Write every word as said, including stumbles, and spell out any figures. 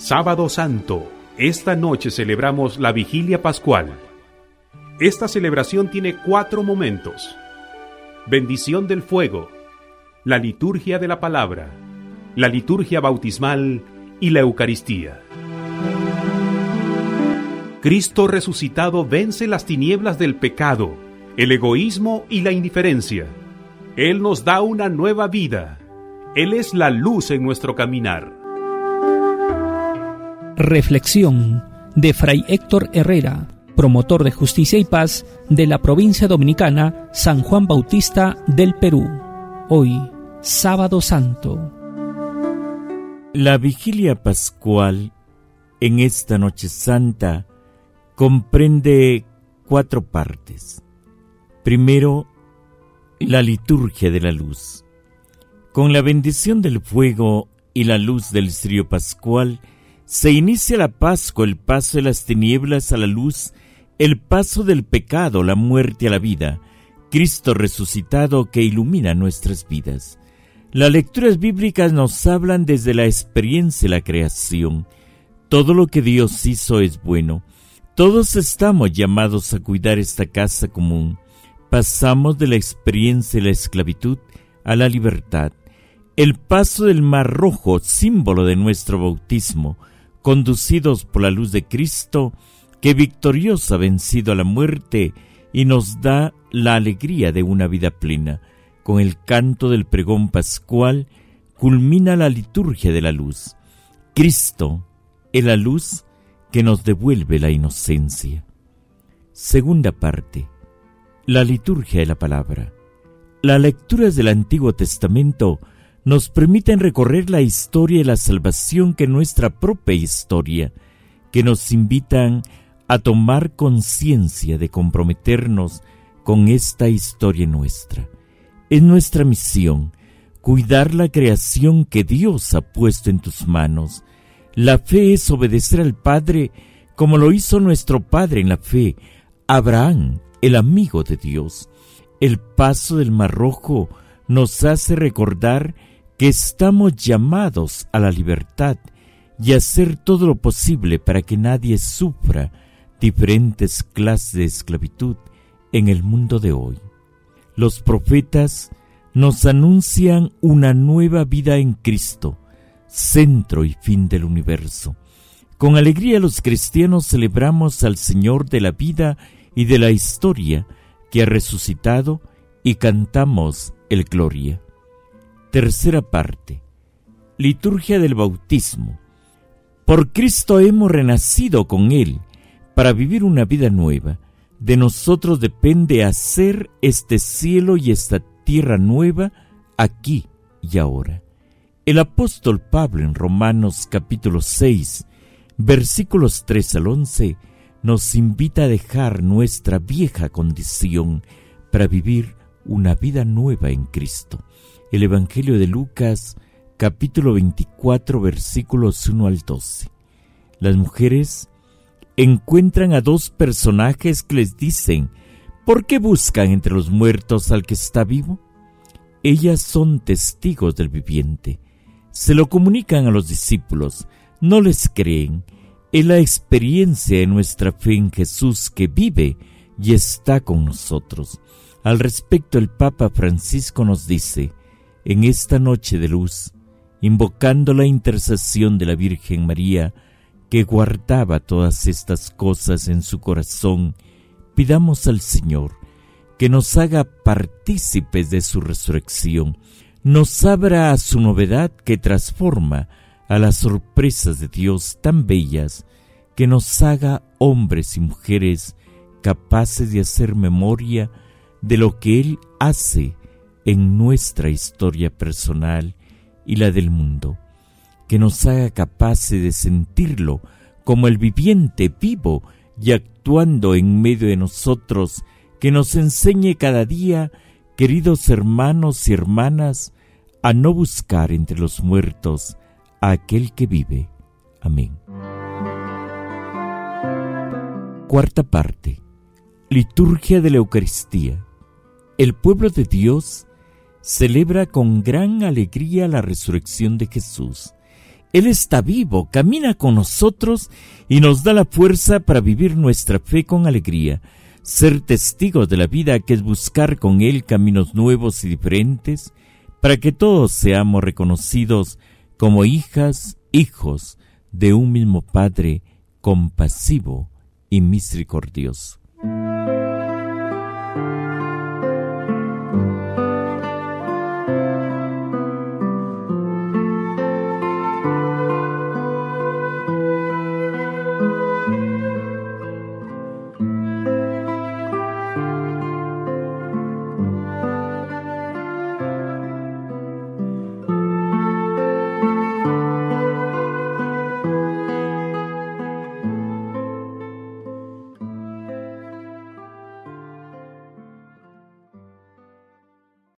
Sábado Santo. Esta noche celebramos la Vigilia Pascual. Esta celebración tiene cuatro momentos: bendición del fuego, la liturgia de la palabra, la liturgia bautismal y la Eucaristía. Cristo resucitado vence las tinieblas del pecado, el egoísmo y la indiferencia. Él nos da una nueva vida. Él es la luz en nuestro caminar. Reflexión de Fray Héctor Herrera, promotor de justicia y paz de la provincia dominicana San Juan Bautista del Perú. Hoy, Sábado Santo. La Vigilia Pascual, en esta Noche Santa, comprende cuatro partes. Primero, la liturgia de la luz. Con la bendición del fuego y la luz del cirio pascual, se inicia la Pascua, el paso de las tinieblas a la luz, el paso del pecado, la muerte a la vida, Cristo resucitado que ilumina nuestras vidas. Las lecturas bíblicas nos hablan desde la experiencia de la creación. Todo lo que Dios hizo es bueno. Todos estamos llamados a cuidar esta casa común. Pasamos de la experiencia de la esclavitud a la libertad. El paso del Mar Rojo, símbolo de nuestro bautismo, conducidos por la luz de Cristo, que victorioso ha vencido a la muerte y nos da la alegría de una vida plena. Con el canto del pregón pascual, culmina la liturgia de la luz. Cristo es la luz que nos devuelve la inocencia. Segunda parte, la liturgia de la palabra. Las lecturas del Antiguo Testamento nos permiten recorrer la historia y la salvación que nuestra propia historia, que nos invitan a tomar conciencia de comprometernos con esta historia nuestra. Es nuestra misión cuidar la creación que Dios ha puesto en tus manos. La fe es obedecer al Padre como lo hizo nuestro Padre en la fe, Abraham, el amigo de Dios. El paso del Mar Rojo nos hace recordar que estamos llamados a la libertad y a hacer todo lo posible para que nadie sufra diferentes clases de esclavitud en el mundo de hoy. Los profetas nos anuncian una nueva vida en Cristo, centro y fin del universo. Con alegría los cristianos celebramos al Señor de la vida y de la historia que ha resucitado y cantamos el Gloria. Tercera parte, liturgia del bautismo. Por Cristo hemos renacido con Él para vivir una vida nueva. De nosotros depende hacer este cielo y esta tierra nueva aquí y ahora. El apóstol Pablo en Romanos capítulo seis, versículos tres al once, nos invita a dejar nuestra vieja condición para vivir una vida nueva en Cristo. El Evangelio de Lucas, capítulo veinticuatro, versículos uno al doce. Las mujeres encuentran a dos personajes que les dicen: ¿por qué buscan entre los muertos al que está vivo? Ellas son testigos del viviente. Se lo comunican a los discípulos, no les creen. Es la experiencia de nuestra fe en Jesús que vive y está con nosotros. Al respecto, el Papa Francisco nos dice: en esta noche de luz, invocando la intercesión de la Virgen María, que guardaba todas estas cosas en su corazón, pidamos al Señor que nos haga partícipes de su resurrección, nos abra a su novedad que transforma a las sorpresas de Dios tan bellas, que nos haga hombres y mujeres capaces de hacer memoria de lo que Él hace en nuestra historia personal y la del mundo, que nos haga capaces de sentirlo como el viviente vivo y actuando en medio de nosotros, que nos enseñe cada día, queridos hermanos y hermanas, a no buscar entre los muertos a aquel que vive. Amén. Cuarta parte. Liturgia de la Eucaristía. El pueblo de Dios celebra con gran alegría la resurrección de Jesús. Él está vivo, camina con nosotros y nos da la fuerza para vivir nuestra fe con alegría. Ser testigos de la vida, que es buscar con Él caminos nuevos y diferentes, para que todos seamos reconocidos como hijas, hijos de un mismo Padre compasivo y misericordioso.